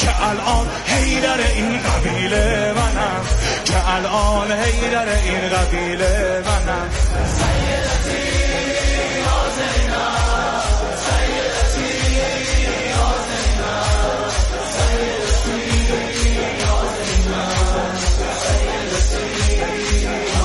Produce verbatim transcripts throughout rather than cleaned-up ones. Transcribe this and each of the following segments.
که الان حیدر این قبیله منم، که الان حیدر این قبیله منم. سیدتی یا زینب، سیدتی یا زینب، سیدتی یا زینب، سیدتی یا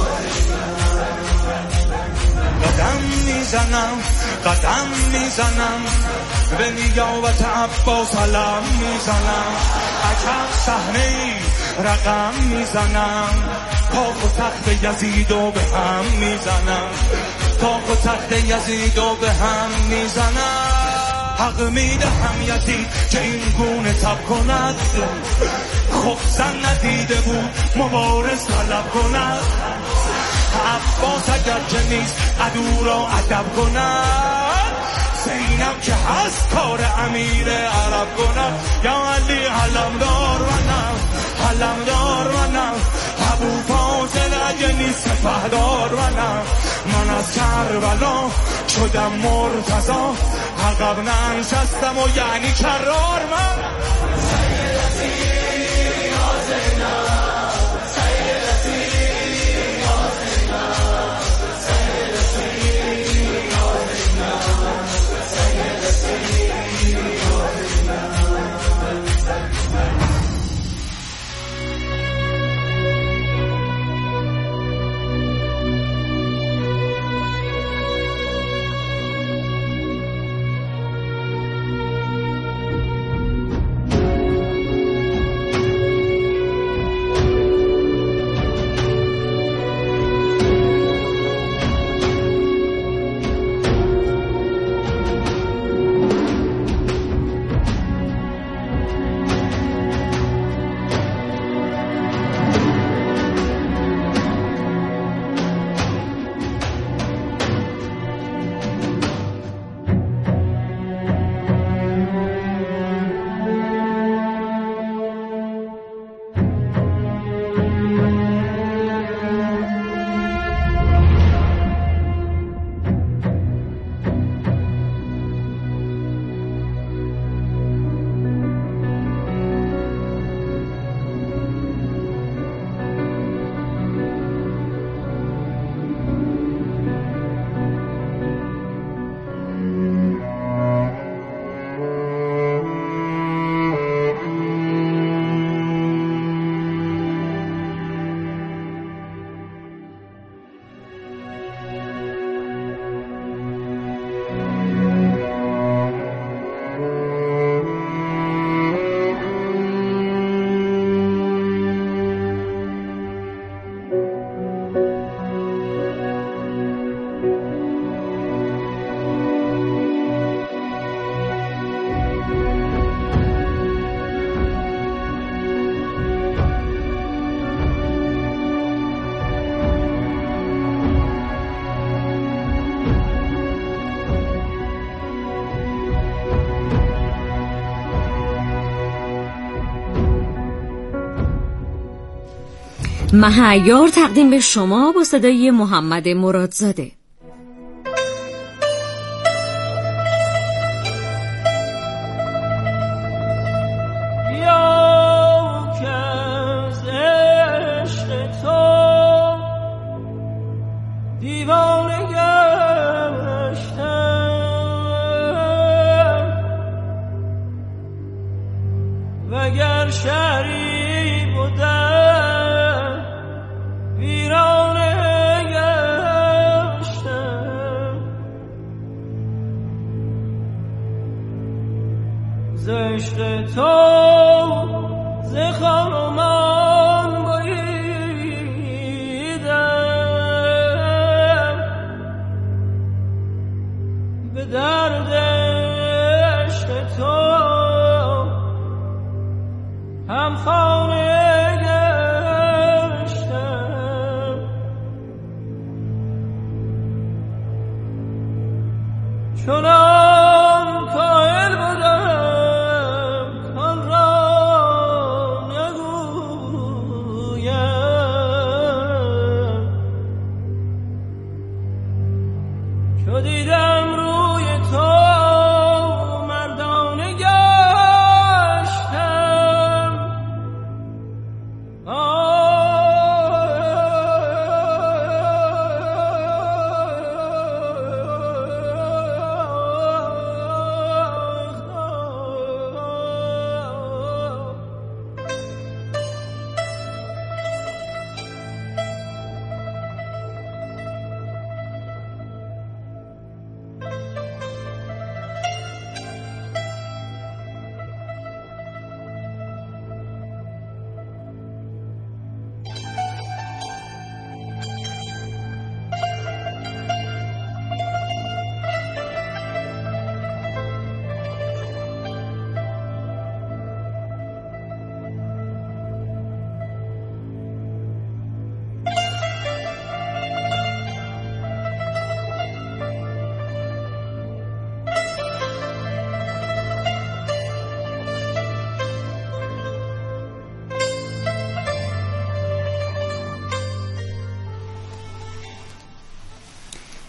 زینب. قدم میزنم قدم میزنم به نیابت عباس علم میزنم، عجب صحنه‌ای رقم میزنم، کاخ و تخت یزیدو به هم میزنم، کاخ و تخت یزیدو به هم میزنم. حق میدهم یزید که این گونه تب کند، خب زن ندیده بود مبارز طلب کند. عباس اگر که نیست عدو را ادب کند، زینب که هست کار امیر عرب کند. یا علی علمدار منم، علمدار منم، ابو فاضل اگه نیست سپهدار منم. من از کربلا شدم مرتضا، عقب ننشستم و یعنی کرار من. سیدتی یا زینب، سیدتی یا زینب، سیدتی یا زینب، سیدتی یا زینب. مهیار تقدیم به شما با صدای محمد مرادزاده. وگر شهری بودم ویرانه گشتم، ز عشق تو ز خانمان بریدم، به درد عشق تو هم خانه گشتم، چنان قائل بودم کان را نگویم، چو دیدم روی تو مردانه گشتم،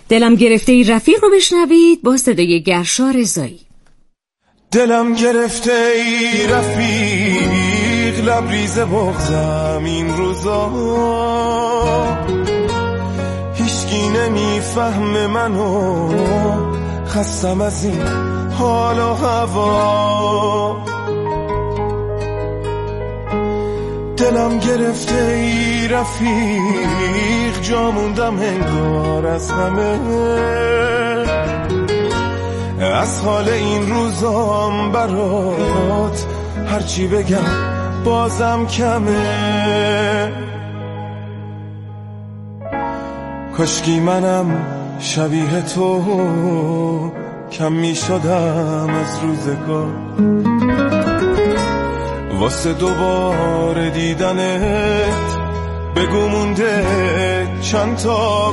دلم گرفته ای رفیق رو بشنوید با صدای گرشا رضایی. دلم گرفته ای رفیق، لبریز بغضم این روزا، هیچکی نمیفهم منو، خستم از این حال و هوا. دلم گرفته ای رفیق، جا موندم انگار از همه، از حال این روزام برات هرچی بگم بازم کمه. کاشکی منم شبیه تو کم می شدم از روزگار، واسه دوباره دیدنت بگو مونده چند تا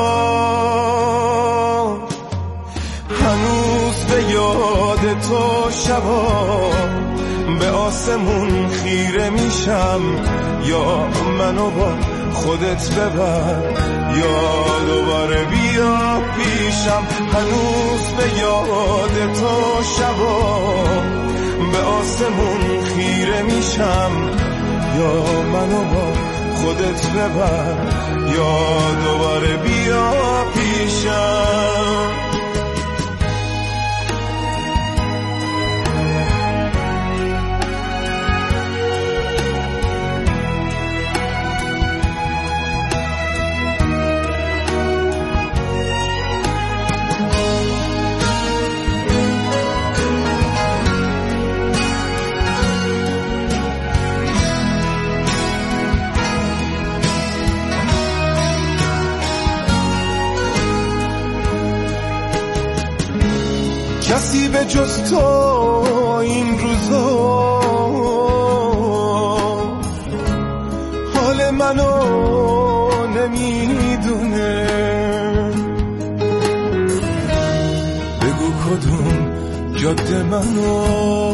بهار. هنوز به یاد تو شبا به آسمون خیره میشم، یا منو با خودت ببر یا دوباره بیا پیشم. هنوز به یاد تو شبا به آسمون خیره میشم، یا منو با خودت ببر یا دوباره بیا پیشم. کسی به جز تو این روزا حال منو نمیدونه. بگو کدوم جاده منو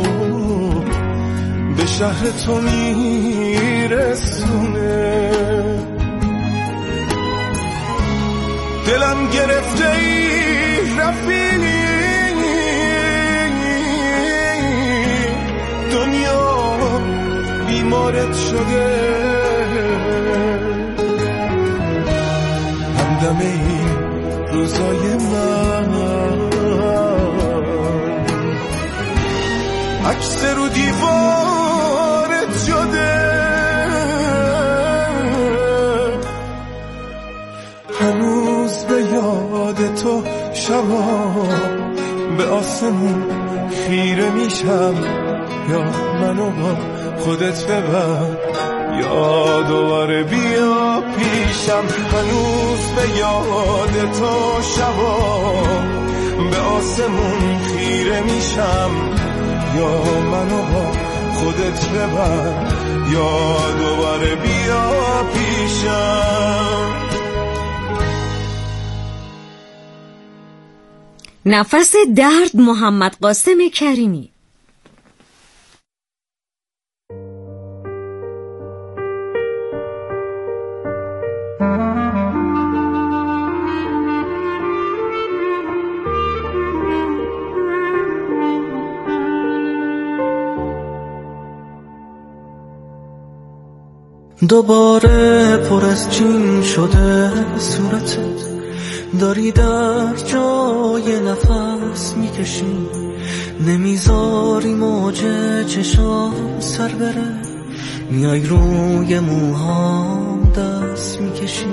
به شهر تو میرسونه. دلم گرفته ای رفیقی، دنیا بیمارت شده، همدم این روزای من عکس رو دیوارت شده. هنوز به یاد تو شبا به آسمون خیره میشم، یا منو با خودت ببر یا دوباره بیا پیشم. هنوز به یاد تو شبا به آسمون خیره میشم، یا منو با خودت ببر یا دوباره بیا پیشم. نفس درد، محمد قاسم کریمی. دوباره پر از چین شده صورتت، داری در جای نفس میکشی، نمیذاری موج چشام سر بره، میای روی موهام دست میکشی.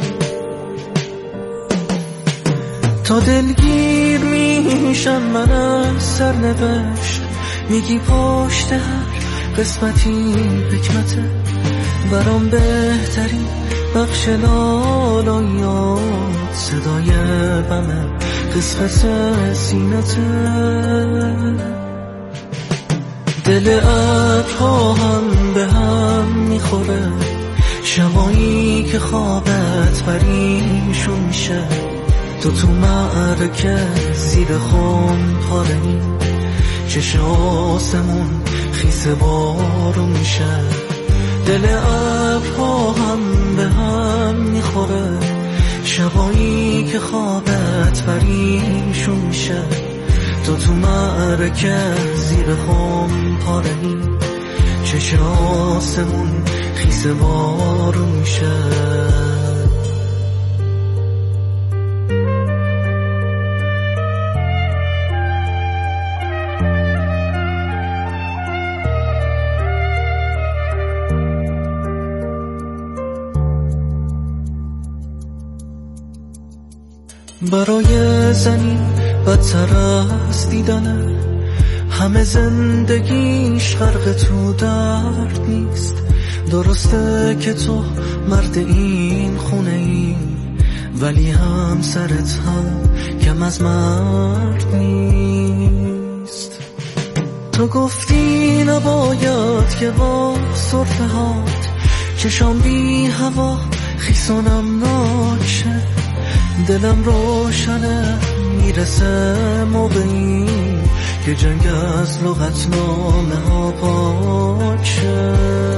تا دلگیر میشم من از سرنوشت، میگی پشت هر قسمتی حکمته، برام بهترین بخش لالایات صدای بمه قسمت سینته. دل ابرها هم به هم میخوره، شبایی که خوابت پریشون میشه، تو تو معرکه زیر خون پاره‌ای، چشم آسمون خیس بارون میشه. دل ابرها هم به هم میخوره، شبایی که خوابت پریشون میشه، تو تو معرکه زیر خم پارهی، چشم آسمون خیس بارون میشه. برای زنی بدتر از دیدنه، همه زندگیش غرق تو درد نیست. درسته که تو مرد این خونه ای، ولی هم سرت هم کم از مرد نیست. تو گفتی نباید که با صرفه هات چشام بی هوا خیسونم ناکشه، دلم روشنه میرسه موقعی که جنگ از لغت نامه ها پاکشه.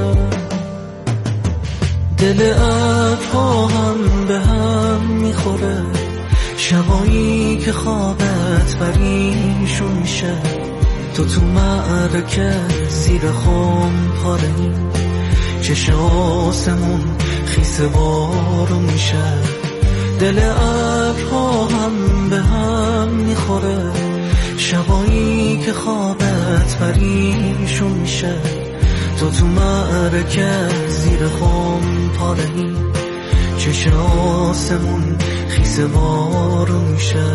دل ابرها هم به هم میخوره، شبایی که خوابت پریشون میشه، تو تو معرکه زیر خم پارهی، چشم آسمون خیس بارون میشه. دل ابرها هم به هم میخوره، شبایی که خوابت پریشون میشه، تو تو معرکه زیر خم پارهی، چشم آسمون خیس بارون میشه.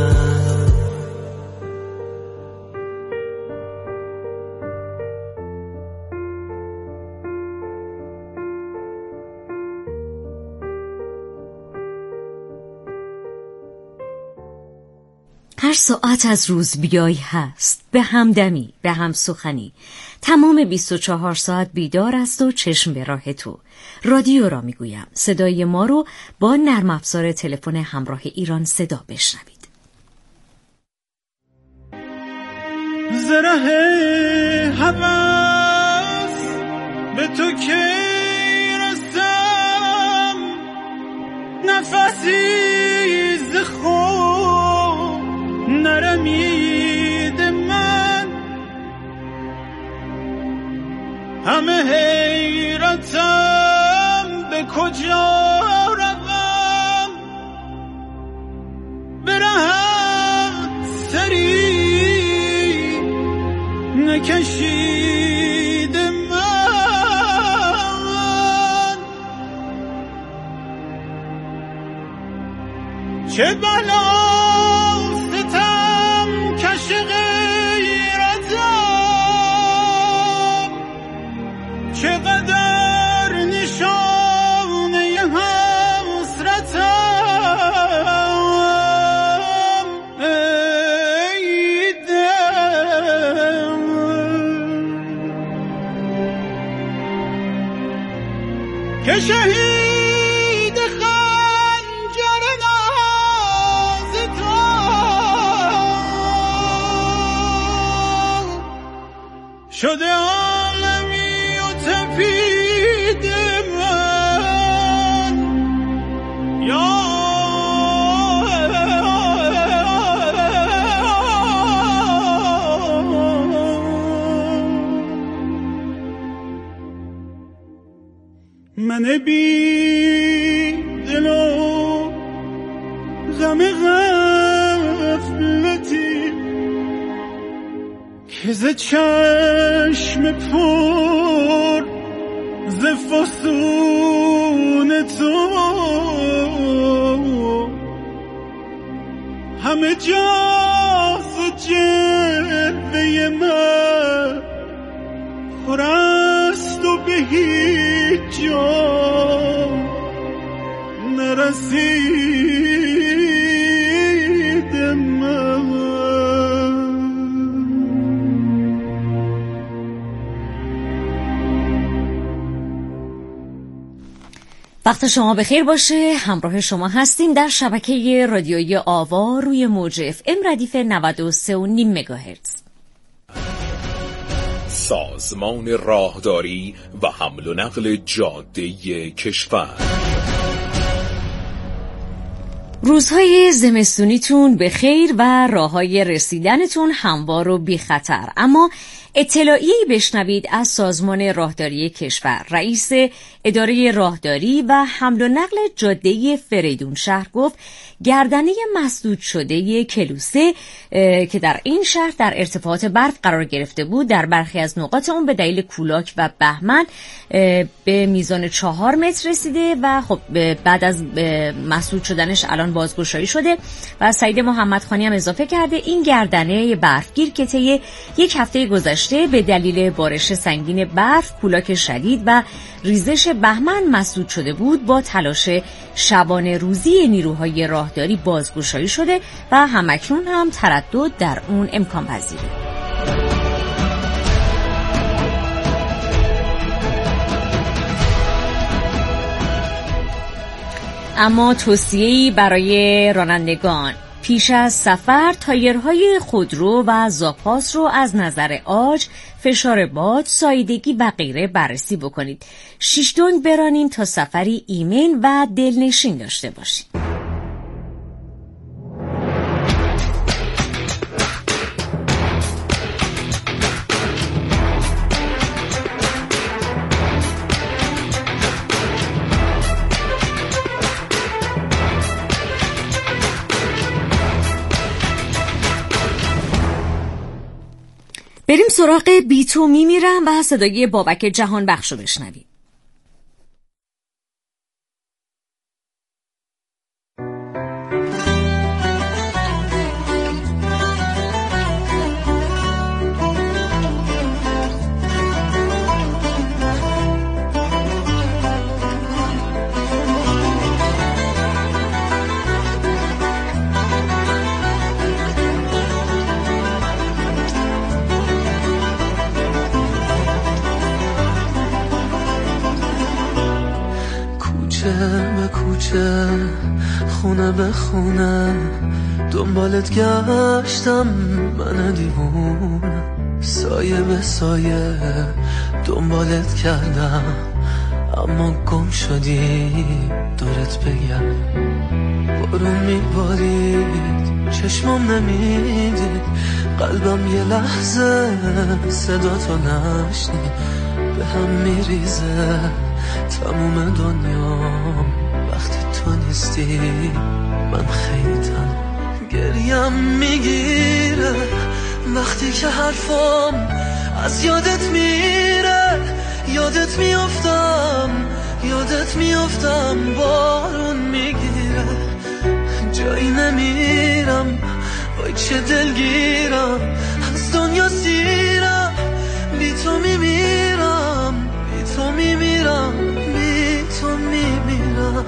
هر ساعت از روز بیایی هست، به همدمی، به هم سخنی، تمام بیست و چهار ساعت بیدار است و چشم به راه تو. رادیو را میگویم، صدای ما رو با نرم افزار تلفن همراه ایران صدا بشنوید. زره هوس به تو که رسم، نفسی ز خود نرمید من، همه حیرتم به کجا روم، برهم سری نکشید من، چه بلا ستم کش غیرتم، چقدر نشانه حسرتم، ای دل که شهید خنجر ناز تو شده عالمی و تپید من، یا من بی دل و غم غفلتی که ز چشم پر ز فسون تو همه جا ز جلوه من خورست و به هیچ جا نرسید من. وقت شما بخیر باشه. همراه شما هستیم در شبکه رادیویی آوا روی موج اف ام ردیف نود و سه و نیم مگاهرتز. سازمان راهداری و حمل و نقل جاده کشور روزهای زمستونیتون به خیر و راههای رسیدنتون هموار و بی خطر. اما اطلاعیه‌ای بشنوید از سازمان راهداری کشور. رئیس اداره راهداری و حمل و نقل جاده فریدون شهر گفت گردنه مسدود شده کلوسه که در این شهر در ارتفاعات برف قرار گرفته بود در برخی از نقاط اون به دلیل کولاک و بهمن به میزان چهار متر رسیده و خب بعد از مسدود شدنش الان بازگشایی شده. و سعید محمدخانی هم اضافه کرده این گردنه برفگیر که طی یک هفته گذشته به دلیل بارش سنگین برف، کولاک شدید و ریزش بهمن مسدود شده بود با تلاش شبانه روزی نیروهای راهداری بازگشایی شده و همکنون هم تردد در اون امکان پذیره. اما توصیه‌ای برای رانندگان: پیش از سفر تایرهای خودرو و زاپاس رو از نظر عاج، فشار باد، ساییدگی و غیره بررسی بکنید. شیش دنگ برانیم تا سفری ایمن و دلنشین داشته باشید. بریم سراغ بی تو میمیرم و صدای بابک جهان بخش رو بشنویم. به کوچه، خونه به خونه، دنبالت گشتم من دیوونه، سایه به سایه دنبالت کردم، اما گم شدی دورت بگم. بارون میبارید چشمم نمیدید، قلبم یه لحظه صدا تو نشنید، به هم میریزه تموم دنیا وقتی تو نیستی. من خیلی تن گریم میگیره وقتی که حرفم از یادت میره، یادت میافتم یادت میافتم بارون میگیره، جایی نمیرم وای چه دلگیرم، از دنیا سیرم، بی تو میمیرم، بی تو میمیرم، بی تو میمیرم.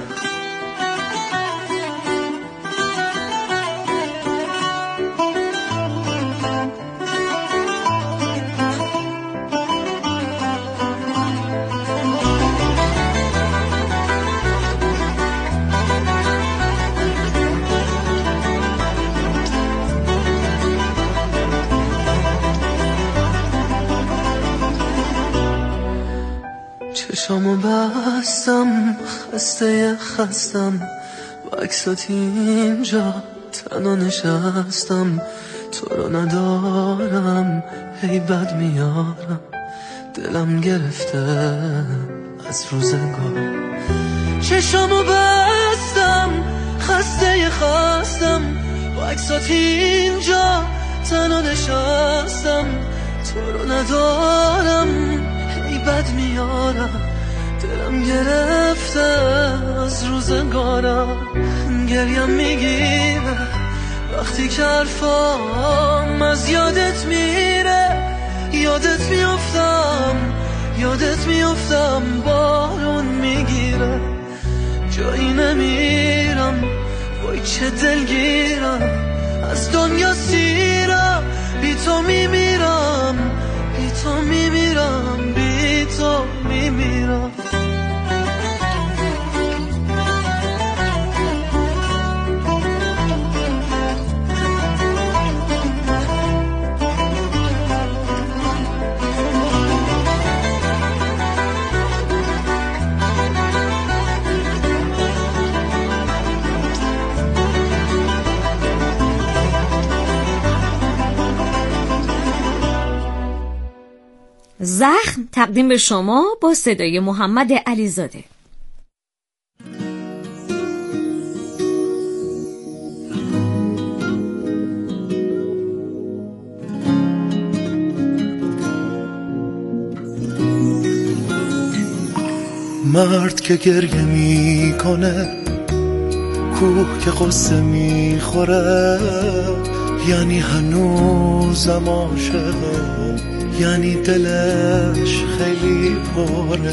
چشامو بستم خسته خستم و عکسات اینجا تنها نشستم، تو رو ندارم هی بد میارم، دلم گرفته از روزگار. چشامو بستم خسته خستم و عکسات اینجا تنها نشستم، تو رو ندارم هی بد میارم، دلم گرفته از روزگارم. گریم میگیره وقتی که حرفام از یادت میره، یادت میافتم یادت میافتم بارون میگیره، جایی نمیرم وای چه دلگیرم، از دنیا سیرم، بی تو میمیرم، بی تو میمیرم، بی تو میمیرم. زخم تقدیم به شما با صدای محمد علیزاده. مرد که گریه میکنه، کوه که قصه میخوره، یعنی هنوزم عاشقه، یعنی دلش خیلی پره.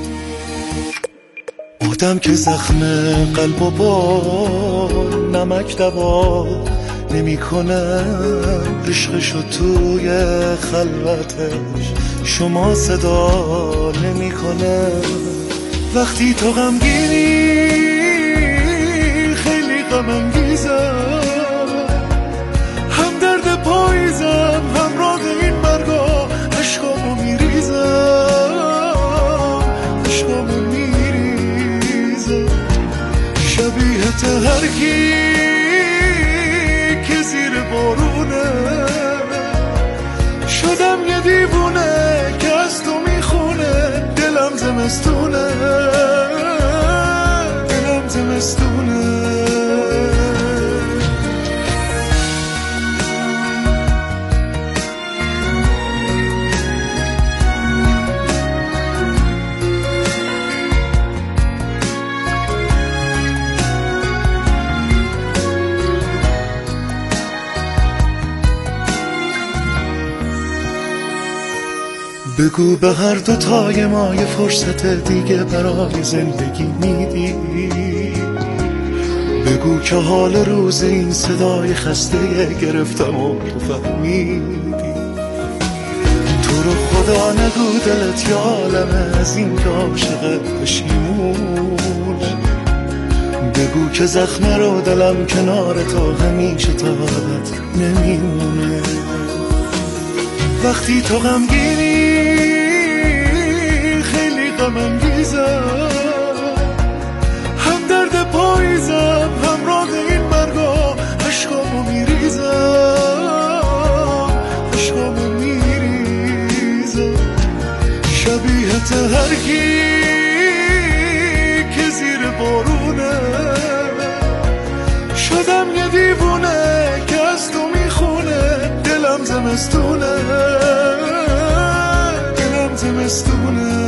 آدم که زخم قلب و با نمک دوا نمیکنه، عشقشو توی خلوتش شما صدا نمیکنه. وقتی تو غمگینی خیلی غم انگیزم، هم درد پاییزم هم راه این مرگا، عشقامو میریزم عشقامو میریزم. شبیه تهرکی که زیر بارونه، شدم یه دیوونه که از تو میخونه. دلم زمستونه دلم زمستونه. بگو به هر دو تای ما یه فرصت دیگه برای زندگی میدی. بگو که حال روز این صدای خسته گرفتم و تو فهمیدی. تو رو خدا نگو دلت یا عالمه از این که عاشق پشیمون. بگو که زخم رو دلم کنار تو همیشه تا عادت نمیمونه. وقتی تو غمگینی خیلی غم انگیزم، هم درد پاییزم هم راه این مرگا، عشقامو میریزم عشقامو میریزم. شبیه تهرکی که زیر بارونه، شدم یه دیوونه که از تو میخونه. دلم زمستونه دلم زمستونه.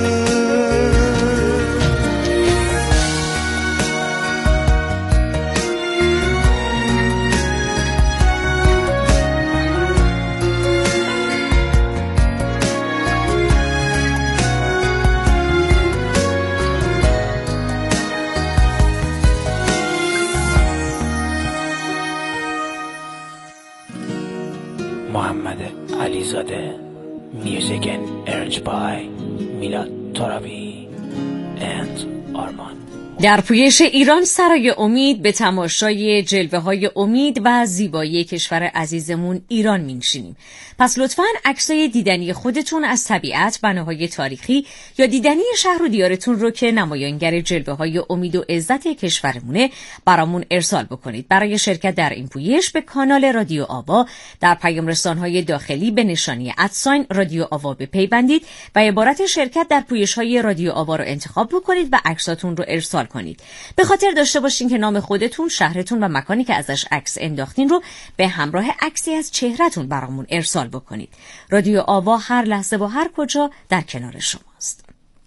محمد علیزاده. Music and arranged by میلاد ترابی and آرمان. در پویش ایران سرای امید به تماشای جلوه های امید و زیبایی کشور عزیزمون ایران می‌نشینیم. پس لطفاً عکسای دیدنی خودتون از طبیعت، بناهای تاریخی یا دیدنی شهر و دیارتون رو که نمایانگر جلوه های امید و عزت کشورمونه برامون ارسال بکنید. برای شرکت در این پویش به کانال رادیو آوا در پیام رسان‌های داخلی به نشانی ادساین رادیو آوا بپیوندید و عبارت شرکت در پویش‌های رادیو آوا رو انتخاب بکنید و عکساتون رو ارسال کنید. به خاطر داشته باشین که نام خودتون، شهرتون و مکانی که ازش عکس انداختین رو به همراه عکسی از چهرهتون برامون ارسال بکنید. رادیو آوا هر لحظه و هر کجا در کنار شماست.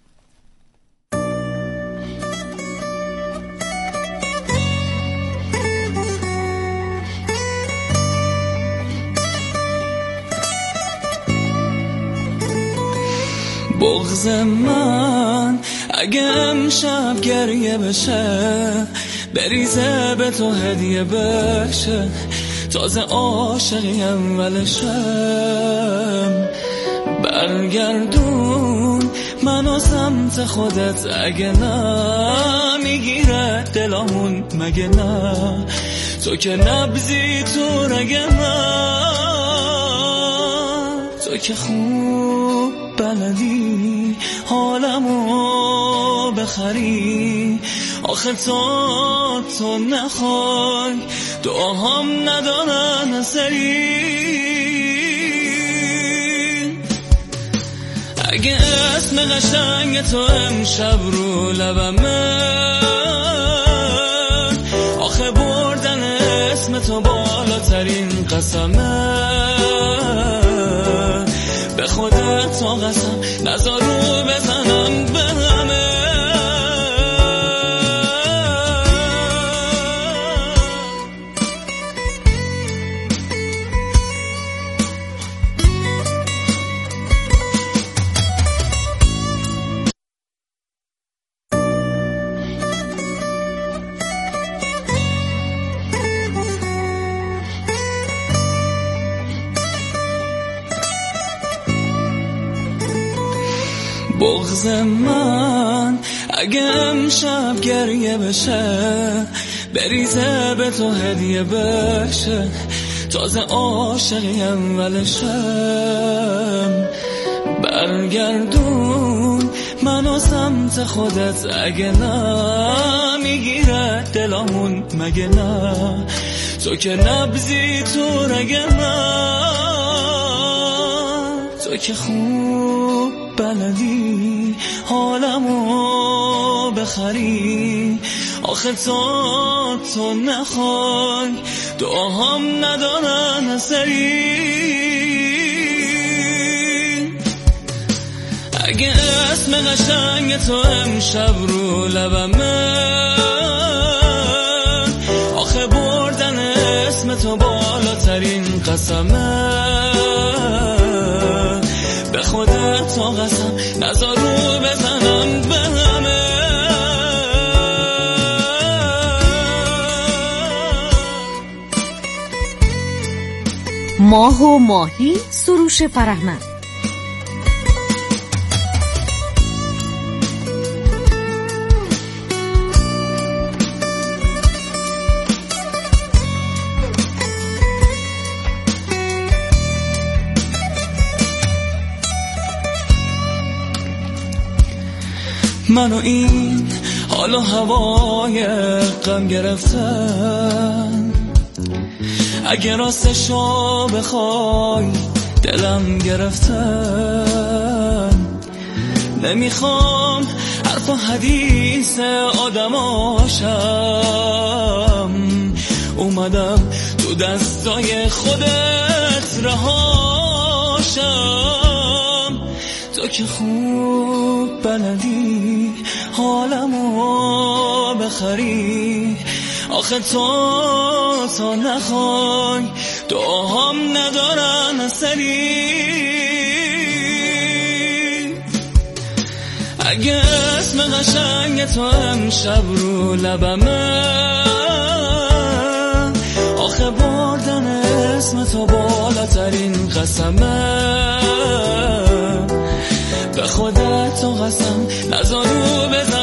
بغض من اگه امشب گریه بشه، بریزه به تو هدیه بشه، تازه عاشقی اولشم. برگردون منو سمت خودت اگه نه، میگیره دلمون مگه نه، تو که نبزی تو رگه من، تو که خوب بلدی حالمو بخری، آخه تا تو نخوای دعاهام ندارن سری. اگه اسم قشنگ تو امشب رو لبمه، آخه بردن اسم تو بالاترین قسمه. به خودت تا قسم نذار رو بزنم به همه. بغض من اگه امشب گریه بشه، بریزه به تو هدیه بشه، تازه عاشقی اولشم. برگردون منو سمت خودت اگه نه، میگیره دلامون مگه نه، تو که نبزی تو رگه من، تو که خوب بلدی حالمو بخری، آخه تا تو نخوای دعاهام ندارن اثری. اگه اسم قشنگ تو امشب رو لبمه، آخه بردن اسم تو بالاترین قسمه. به خودت تا قسم نذار رو بزنم به همه. ماه و ماهی، سروش فرهمند. منو این حال و هوای غم گرفتن، اگه راستشو بخوای دلم گرفتن. نمیخوام حرف و حدیث آدماشم، اومدم تو دستای خودت رهاشم. تو که خوب بلدی حالمو بخری، آخه تو تا نخوای دعاهام ندارن اثری. اگه اسم قشنگ تو امشب رو لبمه، آخه بردن اسم تو بالاترین قسمه. به خودت تا قسم نذار رو بزن